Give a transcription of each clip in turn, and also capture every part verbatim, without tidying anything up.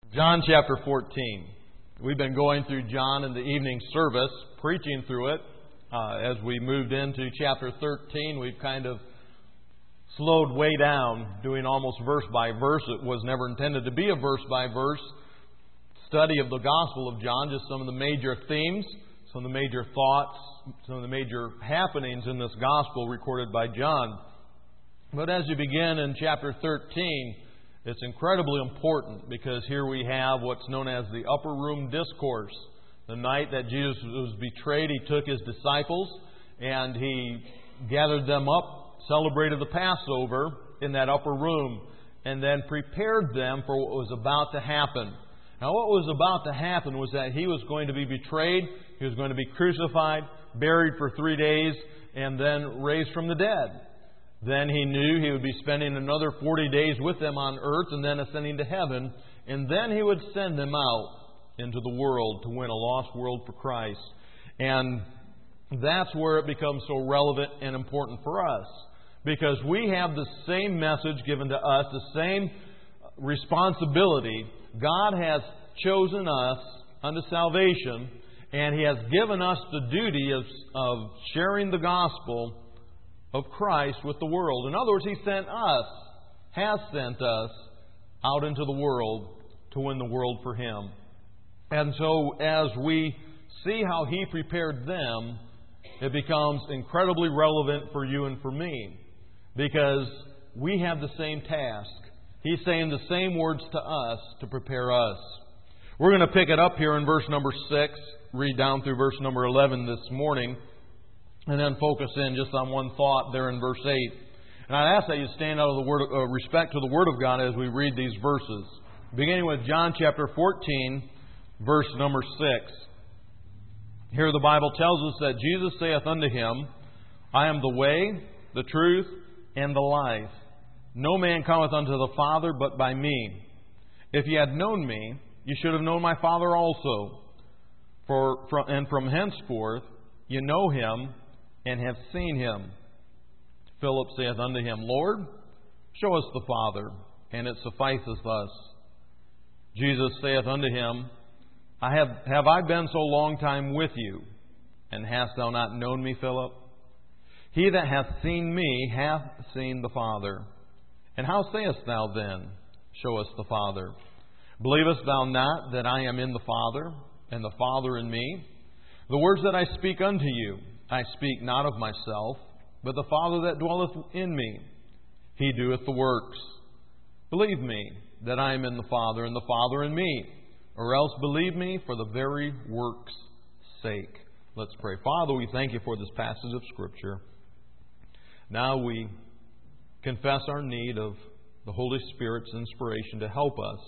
John chapter fourteen. We've been going through John in the evening service, preaching through it. Uh, as we moved into chapter thirteen, we've kind of slowed way down, doing almost verse by verse. It was never intended to be a verse by verse study of the Gospel of John, just some of the major themes, some of the major thoughts, some of the major happenings in this Gospel recorded by John. But as you begin in chapter thirteen, it's incredibly important because here we have what's known as the Upper Room Discourse. The night that Jesus was betrayed, He took His disciples and He gathered them up, celebrated the Passover in that upper room, and then prepared them for what was about to happen. Now, what was about to happen was that He was going to be betrayed, He was going to be crucified, buried for three days, and then raised from the dead. Then He knew He would be spending another forty days with them on earth and then ascending to heaven. And then He would send them out into the world to win a lost world for Christ. And that's where it becomes so relevant and important for us. Because we have the same message given to us, the same responsibility. God has chosen us unto salvation, and He has given us the duty of, of sharing the gospel of Christ with the world. In other words, He sent us, has sent us out into the world to win the world for Him. And so as we see how He prepared them, it becomes incredibly relevant for you and for me. Because we have the same task. He's saying the same words to us to prepare us. We're going to pick it up here in verse number six, read down through verse number eleven this morning, and then focus in just on one thought there in verse eight. And I ask that you stand out of the word, uh, respect to the Word of God as we read these verses. Beginning with John chapter fourteen, verse number six. Here the Bible tells us that Jesus saith unto him, I am the way, the truth, and the life. No man cometh unto the Father but by me. If ye had known me, ye should have known my Father also. For from, and from henceforth ye know Him, and have seen Him. Philip saith unto Him, Lord, show us the Father, and it sufficeth us. Jesus saith unto him, I have, have I been so long time with you, and hast thou not known me, Philip? He that hath seen me hath seen the Father. And how sayest thou then, show us the Father? Believest thou not that I am in the Father, and the Father in me? The words that I speak unto you, I speak not of myself, but the Father that dwelleth in me, He doeth the works. Believe me that I am in the Father, and the Father in me, or else believe me for the very works' sake. Let's pray. Father, we thank You for this passage of Scripture. Now we confess our need of the Holy Spirit's inspiration to help us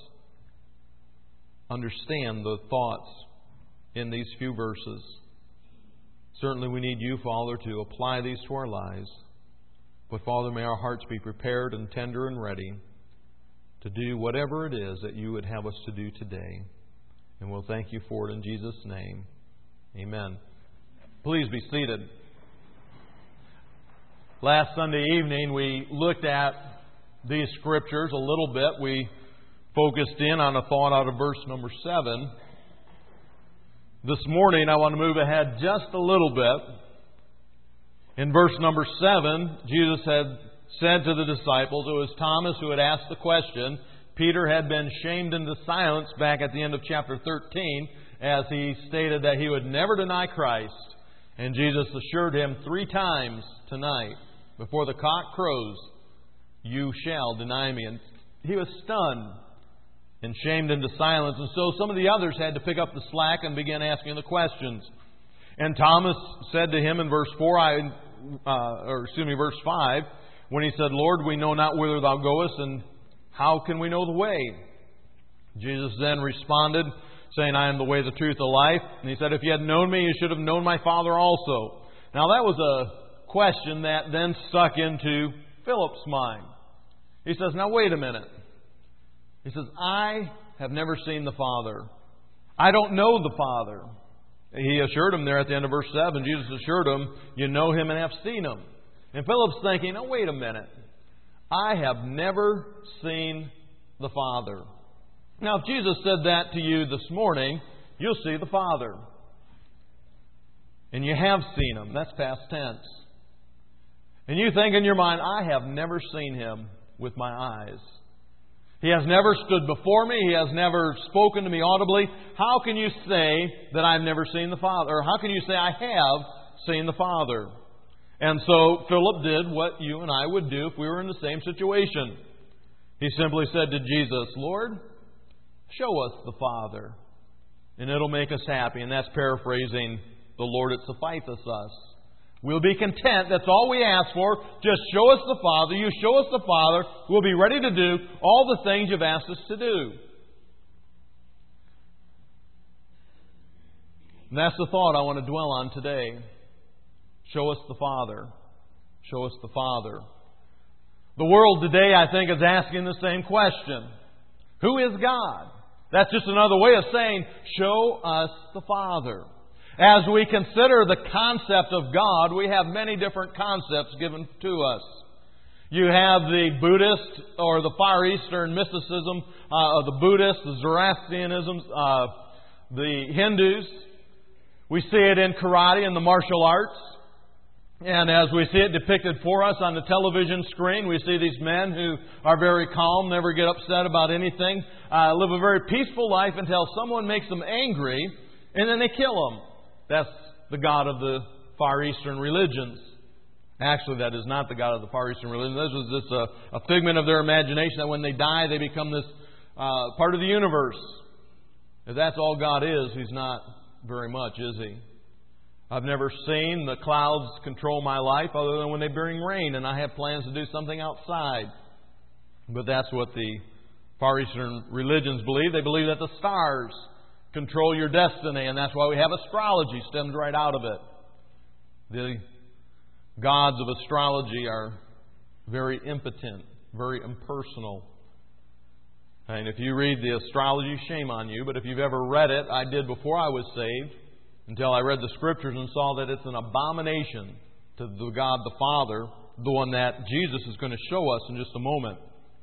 understand the thoughts in these few verses. Certainly we need You, Father, to apply these to our lives. But, Father, may our hearts be prepared and tender and ready to do whatever it is that You would have us to do today. And we'll thank You for it in Jesus' name. Amen. Please be seated. Last Sunday evening we looked at these Scriptures a little bit. We focused in on a thought out of verse number seven. This morning I want to move ahead just a little bit. In verse number seven, Jesus had said to the disciples, it was Thomas who had asked the question. Peter had been shamed into silence back at the end of chapter thirteen as he stated that he would never deny Christ. And Jesus assured him three times tonight, before the cock crows, you shall deny me. And he was stunned and shamed into silence. And so some of the others had to pick up the slack and begin asking the questions. And Thomas said to him in verse four, I, uh, or excuse me, verse five, when he said, Lord, we know not whither Thou goest, and how can we know the way? Jesus then responded, saying, I am the way, the truth, the life. And He said, if you had known me, you should have known my Father also. Now that was a question that then stuck into Philip's mind. He says, now wait a minute. He says, I have never seen the Father. I don't know the Father. He assured him there at the end of verse seven. Jesus assured him, you know Him and have seen Him. And Philip's thinking, oh, wait a minute. I have never seen the Father. Now, if Jesus said that to you this morning, you'll see the Father. And you have seen Him. That's past tense. And you think in your mind, I have never seen Him with my eyes. He has never stood before me. He has never spoken to me audibly. How can you say that I've never seen the Father? Or how can you say I have seen the Father? And so Philip did what you and I would do if we were in the same situation. He simply said to Jesus, Lord, show us the Father, and it'll make us happy. And that's paraphrasing the Lord, it sufficeth us. We'll be content. That's all we ask for. Just show us the Father. You show us the Father. We'll be ready to do all the things you've asked us to do. And that's the thought I want to dwell on today. Show us the Father. Show us the Father. The world today, I think, is asking the same question. Who is God? That's just another way of saying, show us the Father. As we consider the concept of God, we have many different concepts given to us. You have the Buddhist or the Far Eastern mysticism uh, of the Buddhists, the Zoroastrianism, uh, the Hindus. We see it in karate and the martial arts. And as we see it depicted for us on the television screen, we see these men who are very calm, never get upset about anything, uh, live a very peaceful life until someone makes them angry, and then they kill them. That's the God of the Far Eastern religions. Actually, that is not the God of the Far Eastern religions. This was just a, a figment of their imagination that when they die, they become this uh, part of the universe. If that's all God is, He's not very much, is He? I've never seen the clouds control my life other than when they bring rain and I have plans to do something outside. But that's what the Far Eastern religions believe. They believe that the stars control your destiny, and that's why we have astrology, stemmed right out of it. The gods of astrology are very impotent, very impersonal. And if you read the astrology, shame on you, but if you've ever read it, I did before I was saved, until I read the Scriptures and saw that it's an abomination to the God the Father, the one that Jesus is going to show us in just a moment.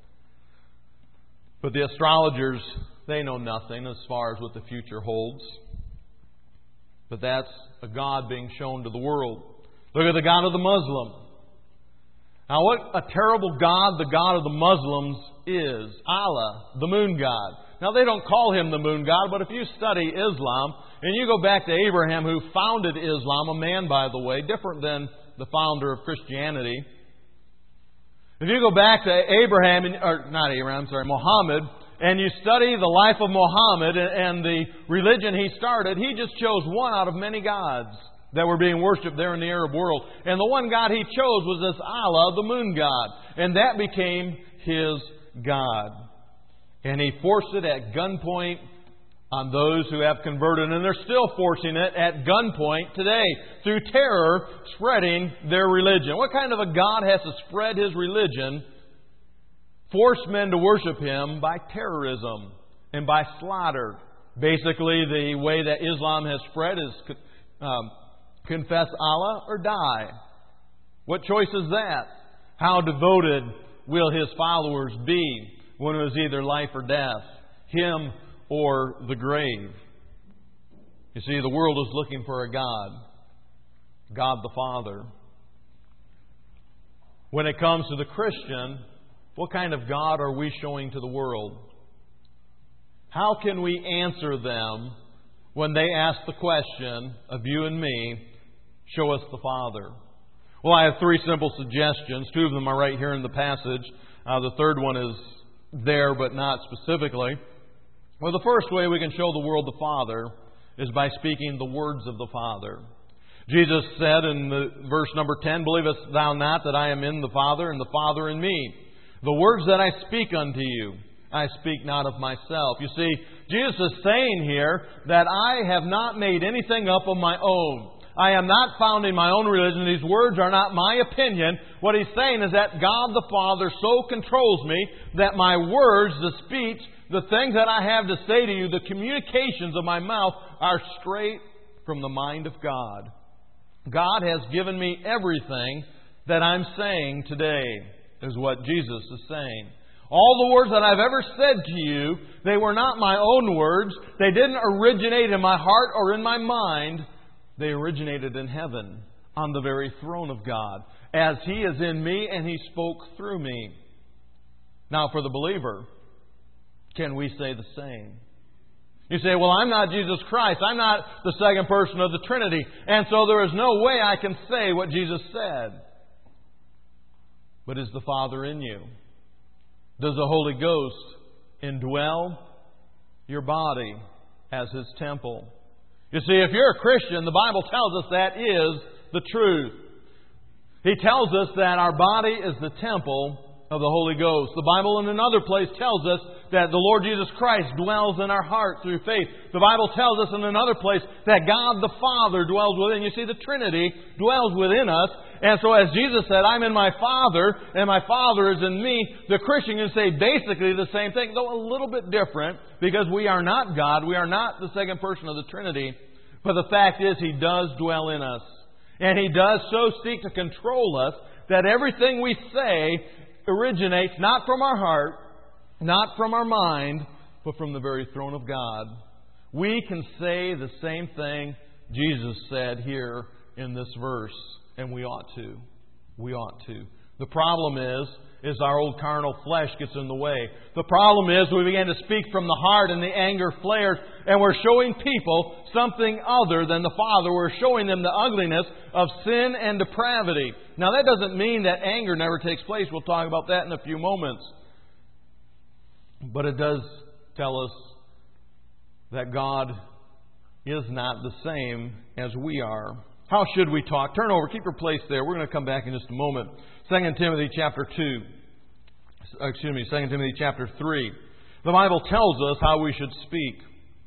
But the astrologers, they know nothing as far as what the future holds. But that's a God being shown to the world. Look at the God of the Muslim. Now, what a terrible God the God of the Muslims is. Allah, the moon god. Now, they don't call Him the moon god, but if you study Islam, and you go back to Abraham, who founded Islam, a man, by the way, different than the founder of Christianity. If you go back to Abraham, or not Abraham, sorry, Muhammad, and you study the life of Muhammad and the religion he started, he just chose one out of many gods that were being worshipped there in the Arab world. And the one God he chose was this Allah, the moon god. And that became his God. And he forced it at gunpoint on those who have converted. And they're still forcing it at gunpoint today through terror, spreading their religion. What kind of a God has to spread His religion, force men to worship Him by terrorism and by slaughter? Basically, the way that Islam has spread is um, confess Allah or die. What choice is that? How devoted will His followers be when it was either life or death? Him or the grave? You see, the world is looking for a God. God the Father. When it comes to the Christian, what kind of God are we showing to the world? How can we answer them when they ask the question of you and me, show us the Father? Well, I have three simple suggestions. Two of them are right here in the passage. Uh, the third one is there, but not specifically. Well, the first way we can show the world the Father is by speaking the words of the Father. Jesus said in the verse number ten, believest thou not that I am in the Father, and the Father in me? The words that I speak unto you, I speak not of myself. You see, Jesus is saying here that I have not made anything up of my own. I am not founding my own religion. These words are not my opinion. What He's saying is that God the Father so controls me that my words, the speech, the things that I have to say to you, the communications of my mouth are straight from the mind of God. God has given me everything that I'm saying today, is what Jesus is saying. All the words that I've ever said to you, they were not my own words. They didn't originate in my heart or in my mind. They originated in heaven, on the very throne of God, as He is in me and He spoke through me. Now, for the believer, can we say the same? You say, well, I'm not Jesus Christ. I'm not the second person of the Trinity. And so there is no way I can say what Jesus said. But is the Father in you? Does the Holy Ghost indwell your body as His temple? You see, if you're a Christian, the Bible tells us that is the truth. He tells us that our body is the temple of the Holy Ghost. The Bible in another place tells us that the Lord Jesus Christ dwells in our heart through faith. The Bible tells us in another place that God the Father dwells within. You see, the Trinity dwells within us. And so as Jesus said, I'm in my Father and my Father is in me, the Christian can say basically the same thing, though a little bit different, because we are not God. We are not the second person of the Trinity. But the fact is, He does dwell in us. And He does so seek to control us that everything we say originates not from our heart, not from our mind, but from the very throne of God. We can say the same thing Jesus said here in this verse, and we ought to. We ought to. The problem is, is our old carnal flesh gets in the way. The problem is we begin to speak from the heart and the anger flares, and we're showing people something other than the Father. We're showing them the ugliness of sin and depravity. Now that doesn't mean that anger never takes place. We'll talk about that in a few moments. But it does tell us that God is not the same as we are. How should we talk? Turn over, keep your place there. We're going to come back in just a moment. Second Timothy chapter two. Excuse me, Second Timothy chapter three. The Bible tells us how we should speak.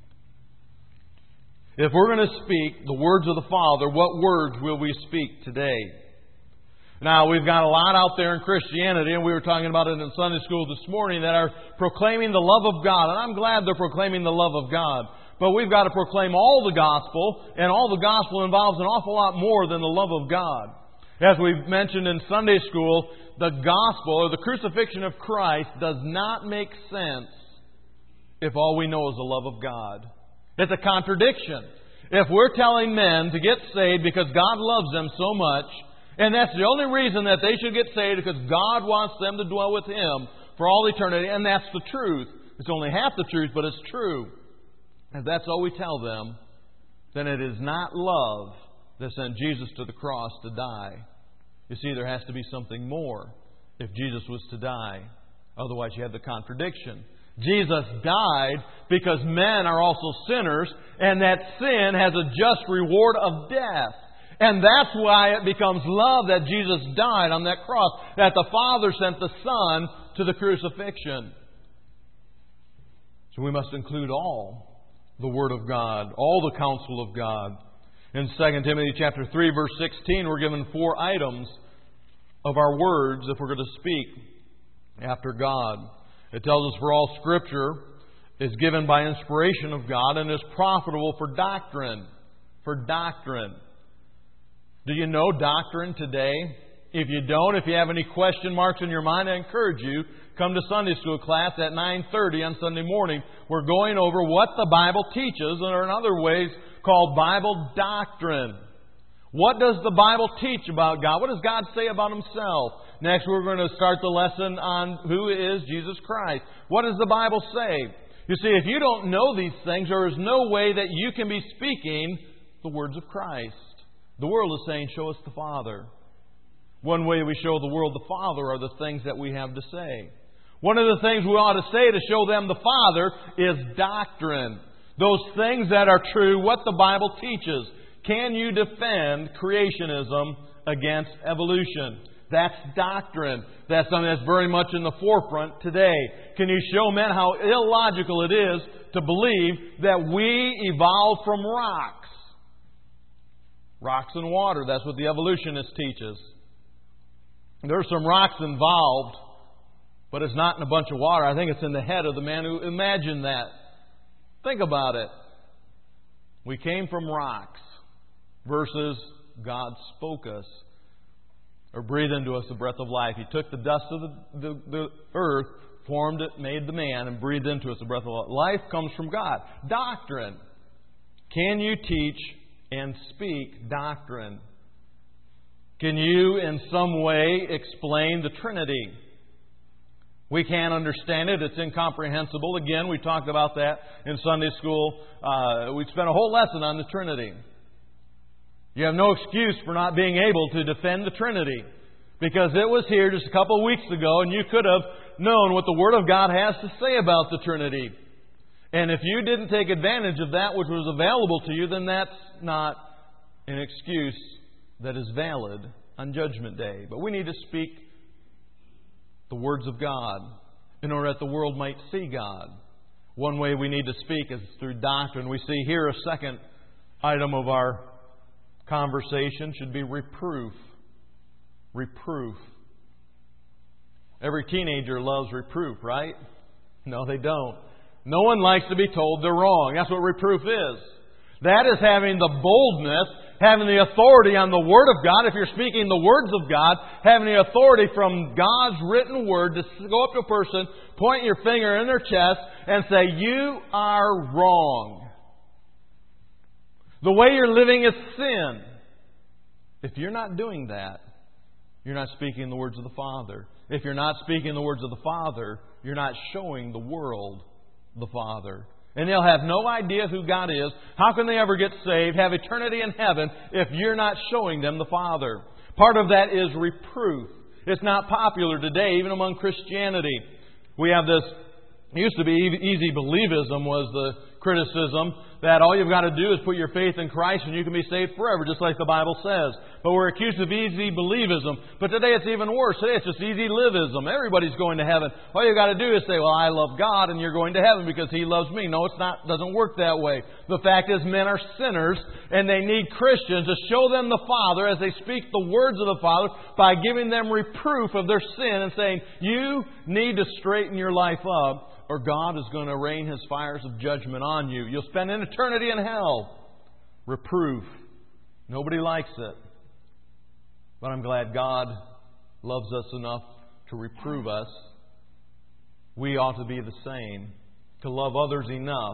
If we're going to speak the words of the Father, what words will we speak today? Now, we've got a lot out there in Christianity, and we were talking about it in Sunday school this morning, that are proclaiming the love of God. And I'm glad they're proclaiming the love of God. But we've got to proclaim all the gospel, and all the gospel involves an awful lot more than the love of God. As we've mentioned in Sunday school, the gospel, or the crucifixion of Christ, does not make sense if all we know is the love of God. It's a contradiction. If we're telling men to get saved because God loves them so much, and that's the only reason that they should get saved, because God wants them to dwell with Him for all eternity, and that's the truth. It's only half the truth, but it's true. If that's all we tell them, then it is not love that sent Jesus to the cross to die. You see, there has to be something more if Jesus was to die. Otherwise, you have the contradiction. Jesus died because men are also sinners, and that sin has a just reward of death. And that's why it becomes love that Jesus died on that cross, that the Father sent the Son to the crucifixion. So we must include all the Word of God, all the counsel of God. In Second Timothy chapter three, verse sixteen, we're given four items of our words if we're going to speak after God. It tells us, for all Scripture is given by inspiration of God and is profitable for doctrine. For doctrine. Do you know doctrine today? If you don't, if you have any question marks in your mind, I encourage you, come to Sunday school class at nine thirty on Sunday morning. We're going over what the Bible teaches, or in other ways called Bible doctrine. What does the Bible teach about God? What does God say about Himself? Next, we're going to start the lesson on who is Jesus Christ. What does the Bible say? You see, if you don't know these things, there is no way that you can be speaking the words of Christ. The world is saying, show us the Father. One way we show the world the Father are the things that we have to say. One of the things we ought to say to show them the Father is doctrine. Those things that are true, what the Bible teaches. Can you defend creationism against evolution? That's doctrine. That's something that's very much in the forefront today. Can you show men how illogical it is to believe that we evolved from rocks? Rocks and water, that's what the evolutionists teach us. There's some rocks involved, but it's not in a bunch of water. I think it's in the head of the man who imagined that. Think about it. We came from rocks versus God spoke us or breathed into us the breath of life. He took the dust of the, the, the earth, formed it, made the man, and breathed into us the breath of life. Life comes from God. Doctrine. Can you teach and speak doctrine? Can you in some way explain the Trinity? We can't understand it. It's incomprehensible. Again, we talked about that in Sunday school. Uh, we spent a whole lesson on the Trinity. You have no excuse for not being able to defend the Trinity, because it was here just a couple of weeks ago, and you could have known what the Word of God has to say about the Trinity. And if you didn't take advantage of that which was available to you, then that's not an excuse that is valid on Judgment Day. But we need to speak the words of God in order that the world might see God. One way we need to speak is through doctrine. We see here a second item of our conversation should be reproof. Reproof. Every teenager loves reproof, right? No, they don't. No one likes to be told they're wrong. That's what reproof is. That is having the boldness, having the authority on the Word of God. If you're speaking the words of God, having the authority from God's written Word to go up to a person, point your finger in their chest, and say, "You are wrong. The way you're living is sin." If you're not doing that, you're not speaking the words of the Father. If you're not speaking the words of the Father, you're not showing the world the Father. And they'll have no idea who God is. How can they ever get saved, have eternity in heaven, if you're not showing them the Father? Part of that is reproof. It's not popular today, even among Christianity. We have this, it used to be easy believism was the criticism that all you've got to do is put your faith in Christ and you can be saved forever, just like the Bible says. But we're accused of easy believism. But today it's even worse. Today it's just easy livism. Everybody's going to heaven. All you've got to do is say, "Well, I love God and you're going to heaven because He loves me." No, it's not. It doesn't work that way. The fact is, men are sinners and they need Christians to show them the Father as they speak the words of the Father by giving them reproof of their sin and saying, "You need to straighten your life up, or God is going to rain His fires of judgment on you. You'll spend an eternity in hell." Reproof. Nobody likes it. But I'm glad God loves us enough to reprove us. We ought to be the same. To love others enough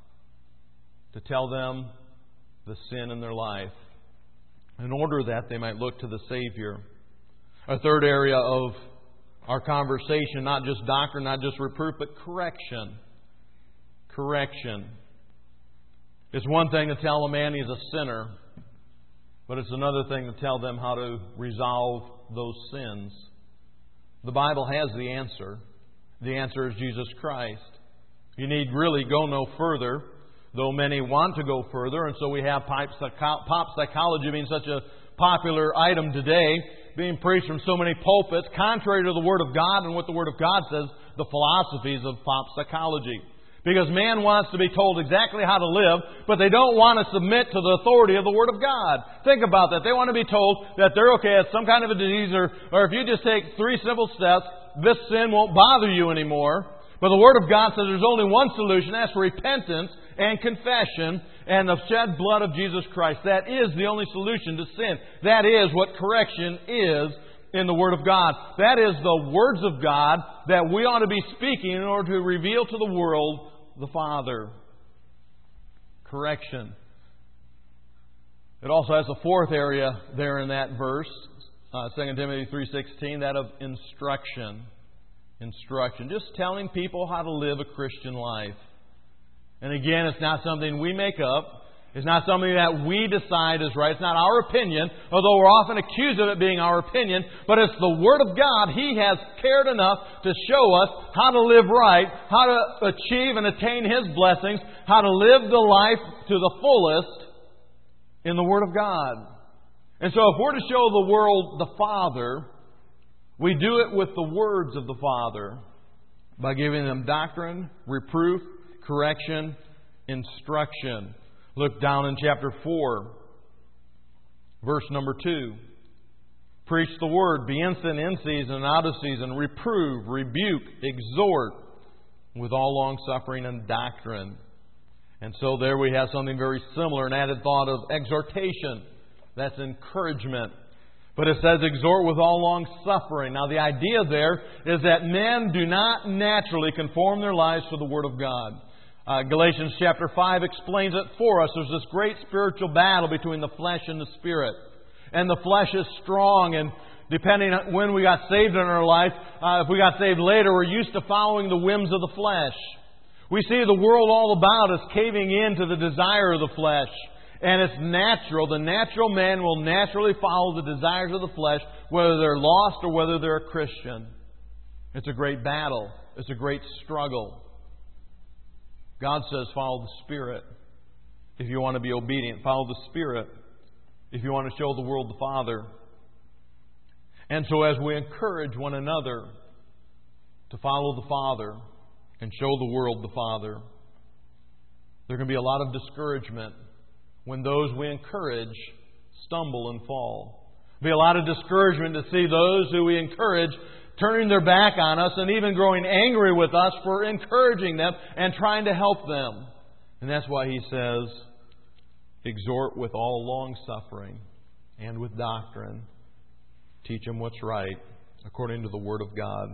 to tell them the sin in their life, in order that they might look to the Savior. A third area of our conversation, not just doctrine, not just reproof, but correction. Correction. It's one thing to tell a man he's a sinner, but it's another thing to tell them how to resolve those sins. The Bible has the answer. The answer is Jesus Christ. You need really go no further, though many want to go further, and so we have pop psychology being such a popular item today, being preached from so many pulpits, contrary to the Word of God and what the Word of God says, the philosophies of pop psychology. Because man wants to be told exactly how to live, but they don't want to submit to the authority of the Word of God. Think about that. They want to be told that they're okay, it's some kind of a disease, or, or if you just take three simple steps, this sin won't bother you anymore. But the Word of God says there's only one solution. That's repentance and confession and the shed blood of Jesus Christ. That is the only solution to sin. That is what correction is in the Word of God. That is the words of God that we ought to be speaking in order to reveal to the world the Father. Correction. It also has a fourth area there in that verse, uh, Second Timothy three sixteen, that of instruction. Instruction. Just telling people how to live a Christian life. And again, it's not something we make up. It's not something that we decide is right. It's not our opinion, although we're often accused of it being our opinion. But it's the Word of God. He has cared enough to show us how to live right, how to achieve and attain His blessings, how to live the life to the fullest in the Word of God. And so if we're to show the world the Father, we do it with the words of the Father by giving them doctrine, reproof, correction, instruction. Look down in chapter four, verse number two. Preach the word, be instant in season and out of season, reprove, rebuke, exhort with all long suffering and doctrine. And so there we have something very similar, an added thought of exhortation. That's encouragement. But it says, exhort with all long suffering. Now the idea there is that men do not naturally conform their lives to the Word of God. Uh, Galatians chapter five explains it for us. There's this great spiritual battle between the flesh and the Spirit. And the flesh is strong, and depending on when we got saved in our life, uh, if we got saved later, we're used to following the whims of the flesh. We see the world all about us caving in to the desire of the flesh. And it's natural. The natural man will naturally follow the desires of the flesh, whether they're lost or whether they're a Christian. It's a great battle. It's a great struggle. God says, follow the Spirit. If you want to be obedient, follow the Spirit. If you want to show the world the Father. And so as we encourage one another to follow the Father and show the world the Father, there can be a lot of discouragement when those we encourage stumble and fall. There'll be a lot of discouragement to see those who we encourage turning their back on us and even growing angry with us for encouraging them and trying to help them. And that's why he says, exhort with all long suffering and with doctrine. Teach them what's right according to the Word of God.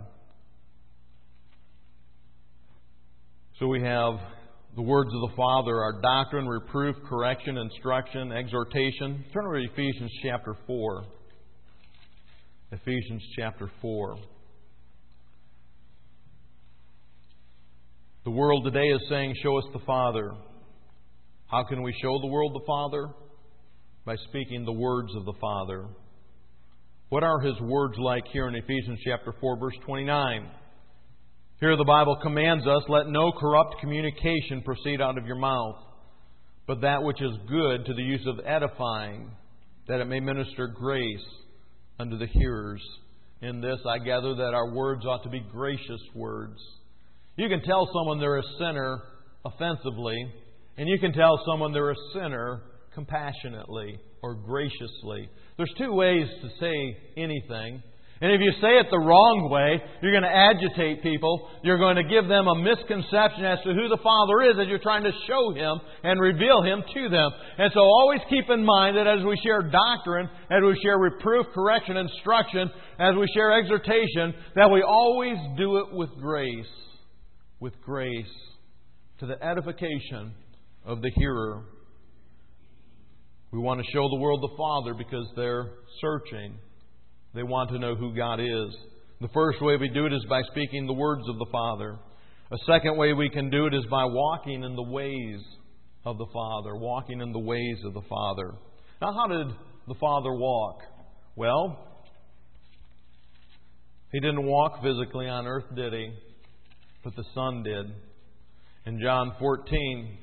So we have the words of the Father, our doctrine, reproof, correction, instruction, exhortation. Turn to Ephesians chapter four. Ephesians chapter four. The world today is saying, show us the Father. How can we show the world the Father? By speaking the words of the Father. What are His words like here in Ephesians chapter four, verse twenty-nine? Here the Bible commands us, let no corrupt communication proceed out of your mouth, but that which is good to the use of edifying, that it may minister grace unto the hearers. In this I gather that our words ought to be gracious words. You can tell someone they're a sinner offensively, and you can tell someone they're a sinner compassionately or graciously. There's two ways to say anything. And if you say it the wrong way, you're going to agitate people. You're going to give them a misconception as to who the Father is as you're trying to show Him and reveal Him to them. And so always keep in mind that as we share doctrine, as we share reproof, correction, instruction, as we share exhortation, that we always do it with grace. With grace. To the edification of the hearer. We want to show the world the Father because they're searching. They want to know who God is. The first way we do it is by speaking the words of the Father. A second way we can do it is by walking in the ways of the Father. Walking in the ways of the Father. Now, how did the Father walk? Well, He didn't walk physically on earth, did He? But the Son did. In John fourteen,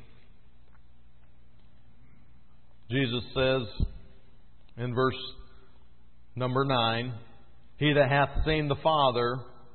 Jesus says in verse number nine, He that hath seen the Father,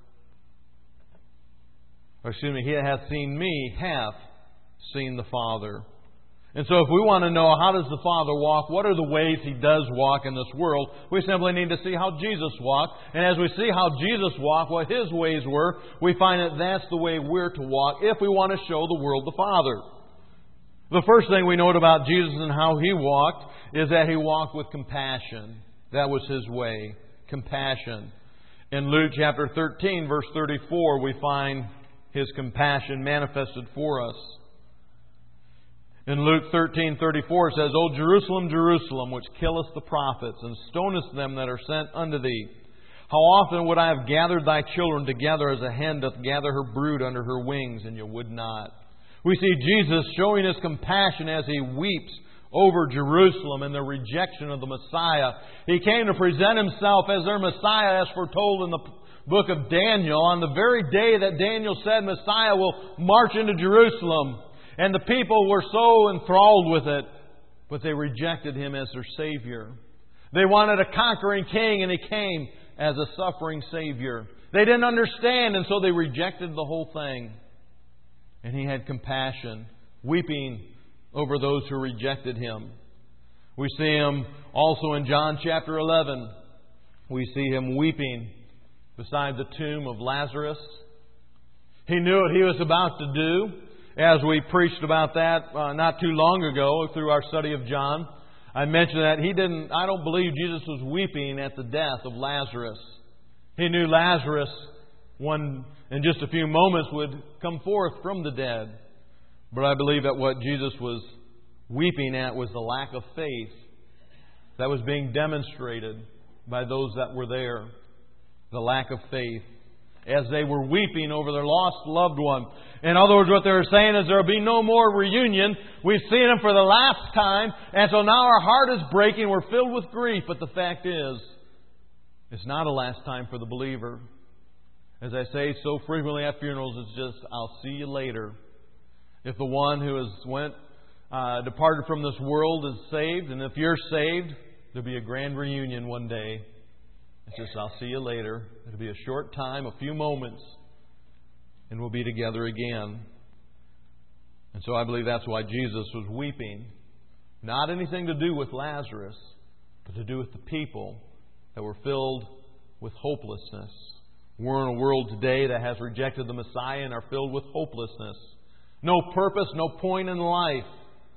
or excuse me, he that hath seen me hath seen the Father. And so if we want to know how does the Father walk, what are the ways He does walk in this world, we simply need to see how Jesus walked. And as we see how Jesus walked, what His ways were, we find that that's the way we're to walk if we want to show the world the Father. The first thing we note about Jesus and how He walked is that He walked with compassion. That was His way. Compassion. In Luke chapter thirteen, verse thirty-four, we find His compassion manifested for us. In Luke thirteen thirty-four, it says, O Jerusalem, Jerusalem, which killest the prophets, and stonest them that are sent unto thee. How often would I have gathered thy children together as a hen doth gather her brood under her wings, and you would not. We see Jesus showing His compassion as He weeps over Jerusalem and the rejection of the Messiah. He came to present Himself as their Messiah, as foretold in the book of Daniel, on the very day that Daniel said Messiah will march into Jerusalem. And the people were so enthralled with it, but they rejected Him as their Savior. They wanted a conquering king, and He came as a suffering Savior. They didn't understand, and so they rejected the whole thing. And He had compassion, weeping over those who rejected Him. We see Him also in John chapter eleven. We see Him weeping beside the tomb of Lazarus. He knew what He was about to do. As we preached about that uh, not too long ago through our study of John, I mentioned that he didn't, I don't believe Jesus was weeping at the death of Lazarus. He knew Lazarus, one in just a few moments, would come forth from the dead. But I believe that what Jesus was weeping at was the lack of faith that was being demonstrated by those that were there. The lack of faith. As they were weeping over their lost loved one. In other words, what they were saying is there will be no more reunion. We've seen Him for the last time, and so now our heart is breaking. We're filled with grief. But the fact is, it's not a last time for the believer. As I say so frequently at funerals, it's just, I'll see you later. If the one who has went, uh, departed from this world is saved, and if you're saved, there'll be a grand reunion one day. It's just, I'll see you later. It'll be a short time, a few moments, and we'll be together again. And so I believe that's why Jesus was weeping. Not anything to do with Lazarus, but to do with the people that were filled with hopelessness. We're in a world today that has rejected the Messiah and are filled with hopelessness. No purpose, no point in life.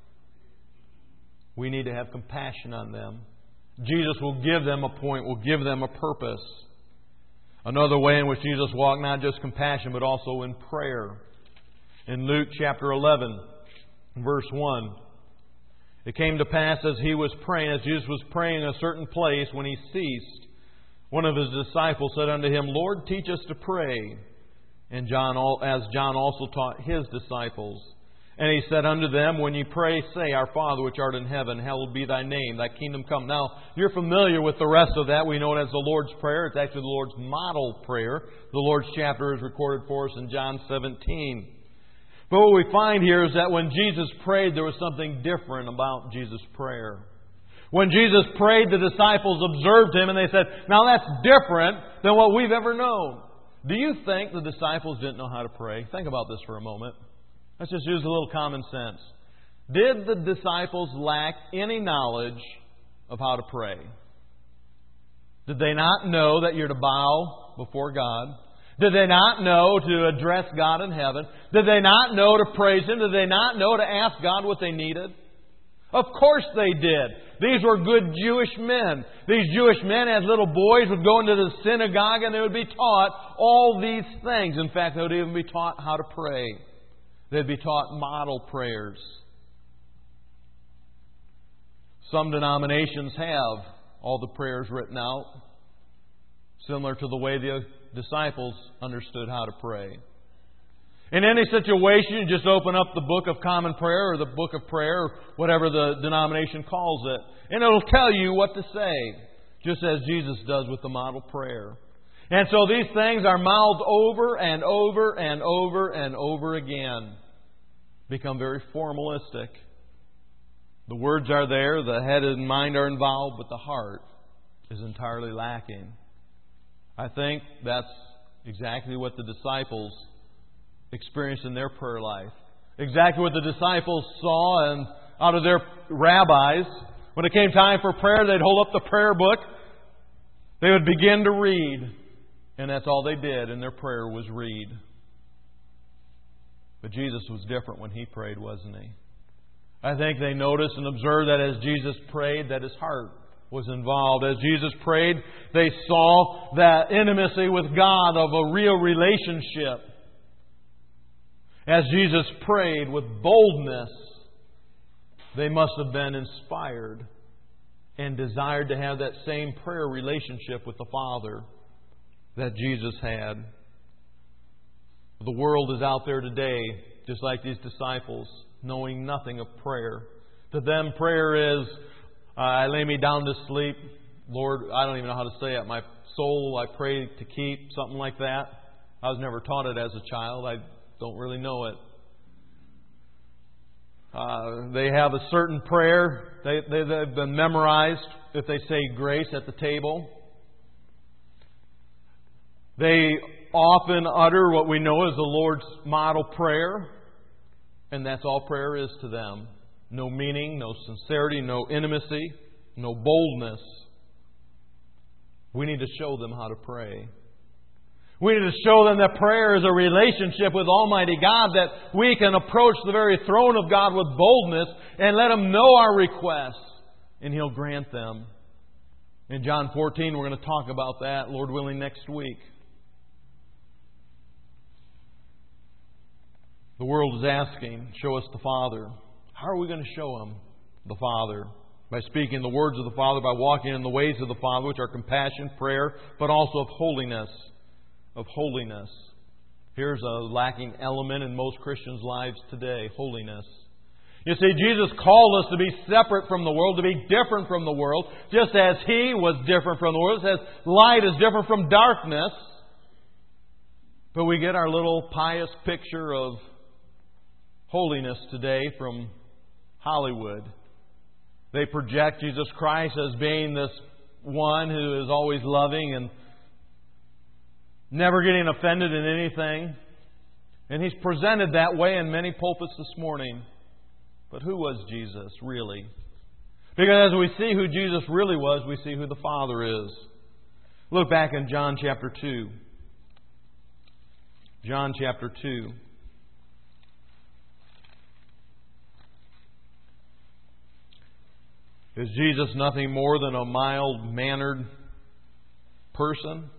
We need to have compassion on them. Jesus will give them a point, will give them a purpose. Another way in which Jesus walked, not just compassion, but also in prayer. In Luke chapter eleven, verse one. It came to pass as He was praying, as Jesus was praying in a certain place, when He ceased, one of His disciples said unto Him, Lord, teach us to pray. And John, as John also taught his disciples. And He said unto them, when ye pray, say, Our Father which art in heaven, hallowed be Thy name, Thy kingdom come. Now, you're familiar with the rest of that. We know it as the Lord's Prayer. It's actually the Lord's model prayer. The Lord's chapter is recorded for us in John seventeen. But what we find here is that when Jesus prayed, there was something different about Jesus' prayer. When Jesus prayed, the disciples observed Him and they said, now that's different than what we've ever known. Do you think the disciples didn't know how to pray? Think about this for a moment. Let's just use a little common sense. Did the disciples lack any knowledge of how to pray? Did they not know that you're to bow before God? Did they not know to address God in heaven? Did they not know to praise Him? Did they not know to ask God what they needed? Of course they did. These were good Jewish men. These Jewish men, as little boys, would go into the synagogue and they would be taught all these things. In fact, they would even be taught how to pray. They'd be taught model prayers. Some denominations have all the prayers written out, similar to the way the disciples understood how to pray. In any situation, you just open up the Book of Common Prayer or the Book of Prayer, or whatever the denomination calls it, and it'll tell you what to say, just as Jesus does with the model prayer. And so these things are mouthed over and over and over and over again. Become very formalistic. The words are there, the head and mind are involved, but the heart is entirely lacking. I think that's exactly what the disciples experienced in their prayer life. Exactly what the disciples saw and out of their rabbis. When it came time for prayer, they'd hold up the prayer book. They would begin to read. And that's all they did in their prayer was read. But Jesus was different when He prayed, wasn't He? I think they noticed and observed that as Jesus prayed, that His heart was involved. As Jesus prayed, they saw that intimacy with God of a real relationship. As Jesus prayed with boldness, they must have been inspired and desired to have that same prayer relationship with the Father that Jesus had. The world is out there today, just like these disciples, knowing nothing of prayer. To them, prayer is, uh, I lay me down to sleep. Lord, I don't even know how to say it. My soul I pray to keep, something like that. I was never taught it as a child. I don't really know it. Uh, they have a certain prayer. They, they, they've been memorized if they say grace at the table. They often utter what we know as the Lord's model prayer. And that's all prayer is to them. No meaning, no sincerity, no intimacy, no boldness. We need to show them how to pray. We need to show them that prayer is a relationship with Almighty God, that we can approach the very throne of God with boldness and let Him know our requests. and He'll grant them. In John fourteen, we're going to talk about that, Lord willing, next week. The world is asking, show us the Father. How are we going to show Him the Father? By speaking the words of the Father, by walking in the ways of the Father, which are compassion, prayer, but also of holiness. Of holiness. Here's a lacking element in most Christians' lives today, holiness. You see, Jesus called us to be separate from the world, to be different from the world, just as He was different from the world, as light is different from darkness. But we get our little pious picture of holiness today from Hollywood. They project Jesus Christ as being this one who is always loving and never getting offended in anything. And He's presented that way in many pulpits this morning. But who was Jesus really? Because as we see who Jesus really was, we see who the Father is. Look back in John chapter two. John chapter two. Is Jesus nothing more than a mild-mannered person?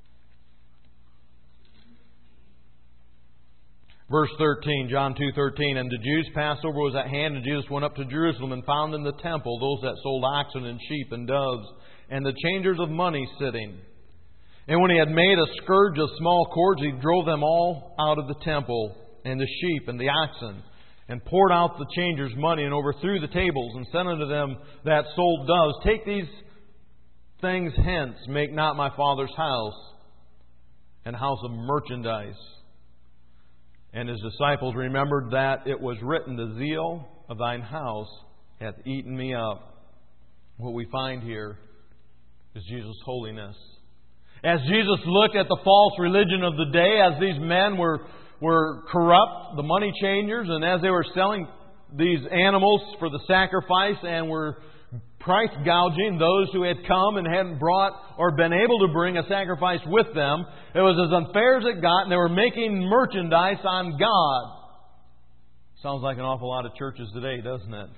Verse thirteen, John two thirteen, and the Jews' Passover was at hand, and Jesus went up to Jerusalem and found in the temple those that sold oxen and sheep and doves, and the changers of money sitting. And when He had made a scourge of small cords, He drove them all out of the temple, and the sheep and the oxen, and poured out the changers' money, and overthrew the tables, and said unto them that sold doves, take these things hence, make not my Father's house an house of merchandise. And His disciples remembered that it was written, the zeal of thine house hath eaten me up. What we find here is Jesus' holiness. As Jesus looked at the false religion of the day, as these men were, were corrupt, the money changers, and as they were selling these animals for the sacrifice and were price gouging those who had come and hadn't brought or been able to bring a sacrifice with them. It was as unfair as it got, and they were making merchandise on God. Sounds like an awful lot of churches today, doesn't it?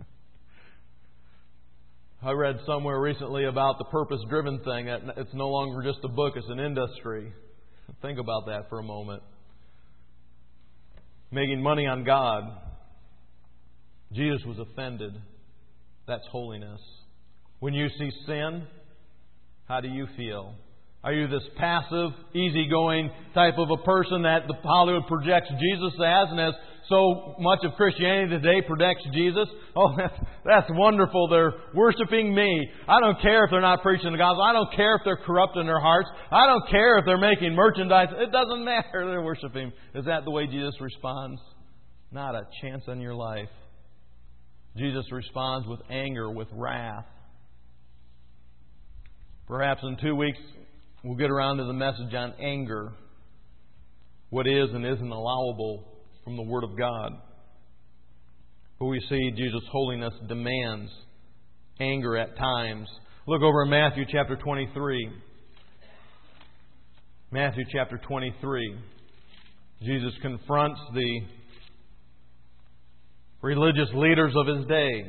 I read somewhere recently about the purpose-driven thing. It's no longer just a book, it's an industry. Think about that for a moment. Making money on God. Jesus was offended. That's holiness. When you see sin, how do you feel? Are you this passive, easygoing type of a person that the Hollywood projects Jesus as, and as so much of Christianity today projects Jesus? Oh, that's, that's wonderful. They're worshiping me. I don't care if they're not preaching the gospel. I don't care if they're corrupt in their hearts. I don't care if they're making merchandise. It doesn't matter. They're worshiping. Is that the way Jesus responds? Not a chance in your life. Jesus responds with anger, with wrath. Perhaps in two weeks we'll get around to the message on anger. What is and isn't allowable from the Word of God. But we see Jesus' holiness demands anger at times. Look over in Matthew chapter twenty-three. Matthew chapter twenty-three. Jesus confronts the religious leaders of His day.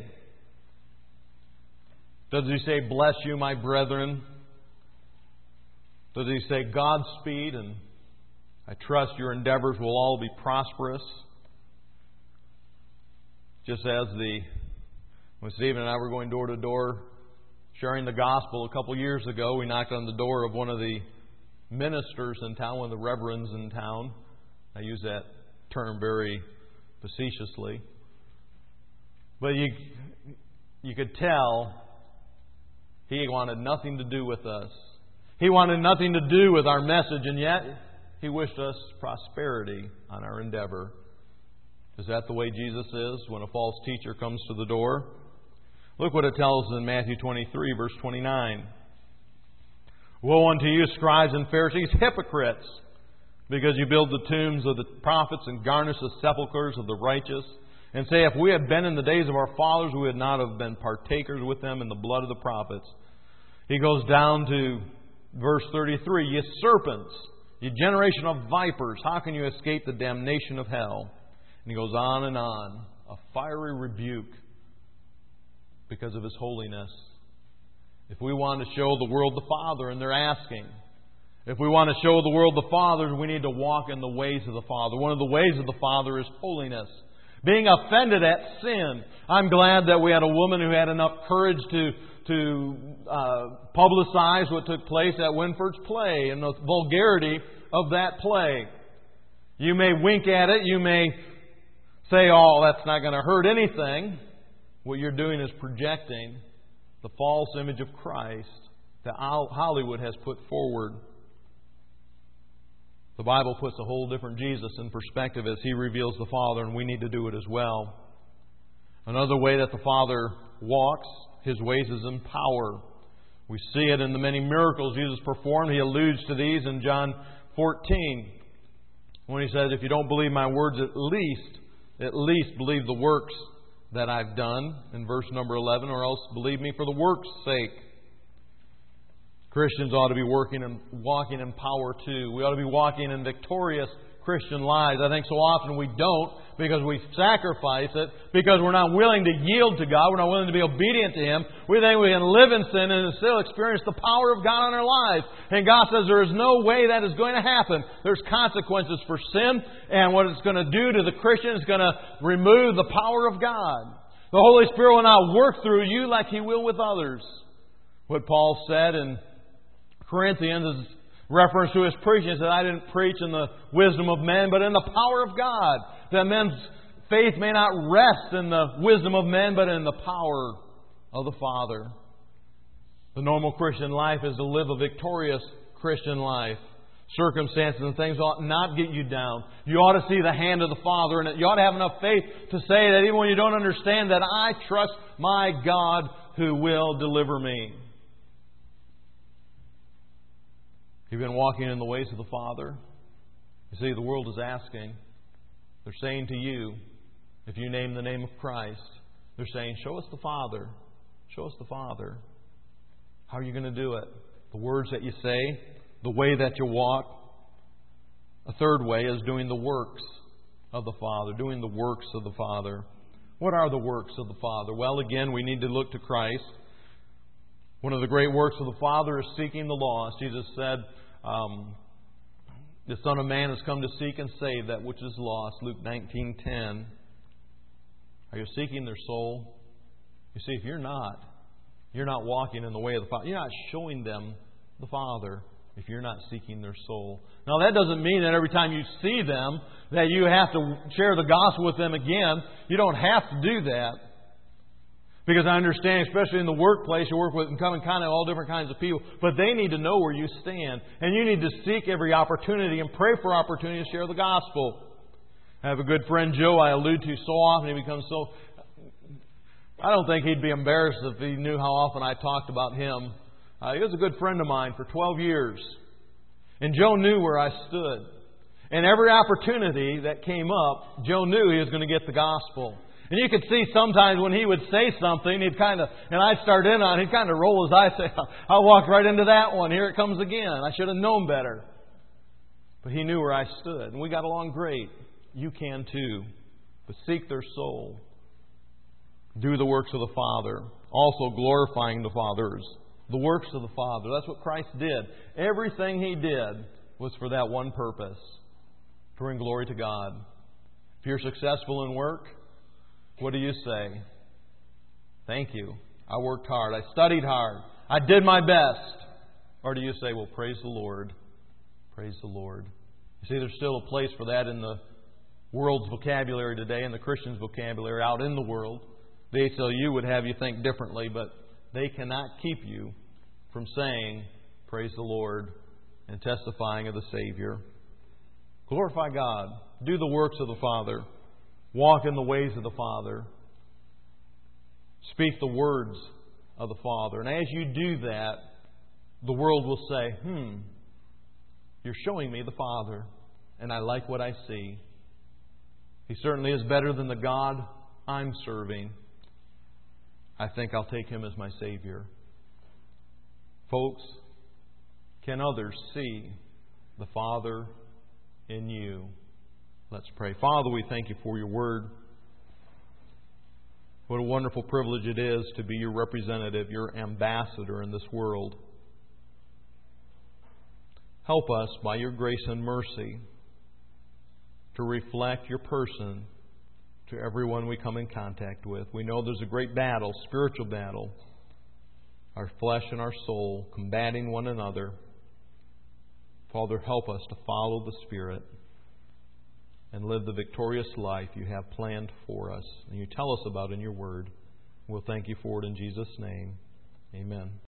Does He say, bless you, my brethren? Does He say, Godspeed, and I trust your endeavors will all be prosperous? Just as the when Stephen and I were going door to door sharing the gospel a couple years ago, we knocked on the door of one of the ministers in town, one of the reverends in town. I use that term very facetiously. But you, you could tell he wanted nothing to do with us. He wanted nothing to do with our message, and yet He wished us prosperity on our endeavor. Is that the way Jesus is when a false teacher comes to the door? Look what it tells in Matthew twenty-three, verse twenty-nine. Woe unto you, scribes and Pharisees, hypocrites, because you build the tombs of the prophets and garnish the sepulchres of the righteous, and say, if we had been in the days of our fathers, we would not have been partakers with them in the blood of the prophets. He goes down to verse thirty-three. Ye serpents, ye generation of vipers, how can you escape the damnation of hell? And he goes on and on. A fiery rebuke. because of His holiness. If we want to show the world the Father, and they're asking, if we want to show the world the Father, we need to walk in the ways of the Father. One of the ways of the Father is holiness. Being offended at sin. I'm glad that we had a woman who had enough courage to, to uh, publicize what took place at Winford's play and the vulgarity of that play. You may wink at it. You may say, oh, that's not going to hurt anything. What you're doing is projecting the false image of Christ that Hollywood has put forward. The Bible puts a whole different Jesus in perspective as He reveals the Father, and we need to do it as well. Another way that the Father walks His ways is in power. We see it in the many miracles Jesus performed. He alludes to these in John fourteen when He says, if you don't believe my words, at least, at least believe the works that I've done, in verse number eleven, or else believe me for the work's sake. Christians ought to be working and walking in power too. We ought to be walking in victorious Christian lives. I think so often we don't because we sacrifice it, because we're not willing to yield to God, we're not willing to be obedient to Him. We think we can live in sin and still experience the power of God in our lives. And God says there is no way that is going to happen. There's consequences for sin, and what it's going to do to the Christian is going to remove the power of God. The Holy Spirit will not work through you like He will with others. What Paul said in Corinthians is reference to his preaching. He said, I didn't preach in the wisdom of men, but in the power of God. That men's faith may not rest in the wisdom of men, but in the power of the Father. The normal Christian life is to live a victorious Christian life. Circumstances and things ought not get you down. You ought to see the hand of the Father in it. You ought to have enough faith to say that even when you don't understand, that I trust my God who will deliver me. You've been walking in the ways of the Father. You see, the world is asking. They're saying to you, if you name the name of Christ, they're saying, show us the Father. Show us the Father. How are you going to do it? The words that you say, the way that you walk. A third way is doing the works of the Father. Doing the works of the Father. What are the works of the Father? Well, again, we need to look to Christ. One of the great works of the Father is seeking the lost. Jesus said, um, the Son of Man has come to seek and save that which is lost. Luke nineteen ten. Are you seeking their soul? You see, if you're not, you're not walking in the way of the Father. You're not showing them the Father if you're not seeking their soul. Now, that doesn't mean that every time you see them that you have to share the gospel with them again. You don't have to do that. Because I understand, especially in the workplace, you work with and come in contact with all different kinds of people. But they need to know where you stand. And you need to seek every opportunity and pray for opportunity to share the gospel. I have a good friend, Joe, I allude to so often. He becomes so... I don't think he'd be embarrassed if he knew how often I talked about him. Uh, he was a good friend of mine for twelve years. And Joe knew where I stood. And every opportunity that came up, Joe knew he was going to get the gospel. And you could see sometimes when he would say something, he'd kind of, and I'd start in on it, he'd kind of roll his eyes and say, I'll walk right into that one. Here it comes again. I should have known better. But he knew where I stood. And we got along great. You can too. But seek their soul. Do the works of the Father. Also glorifying the Father. The works of the Father. That's what Christ did. Everything He did was for that one purpose. To bring glory to God. If you're successful in work, what do you say? Thank you. I worked hard. I studied hard. I did my best. Or do you say, well, praise the Lord. Praise the Lord. You see, there's still a place for that in the world's vocabulary today, in the Christian's vocabulary out in the world. The A C L U would have you think differently, but they cannot keep you from saying, praise the Lord, and testifying of the Savior. Glorify God. Do the works of the Father. Walk in the ways of the Father. Speak the words of the Father. And as you do that, the world will say, hmm, you're showing me the Father, and I like what I see. He certainly is better than the God I'm serving. I think I'll take Him as my Savior. Folks, can others see the Father in you? Let's pray. Father, we thank You for Your Word. What a wonderful privilege it is to be your representative, your ambassador in this world. Help us by your grace and mercy to reflect your person to everyone we come in contact with. We know there's a great battle, spiritual battle, our flesh and our soul combating one another. Father, help us to follow the Spirit and live the victorious life you have planned for us and you tell us about in your Word. We'll thank you for it in Jesus' name. Amen.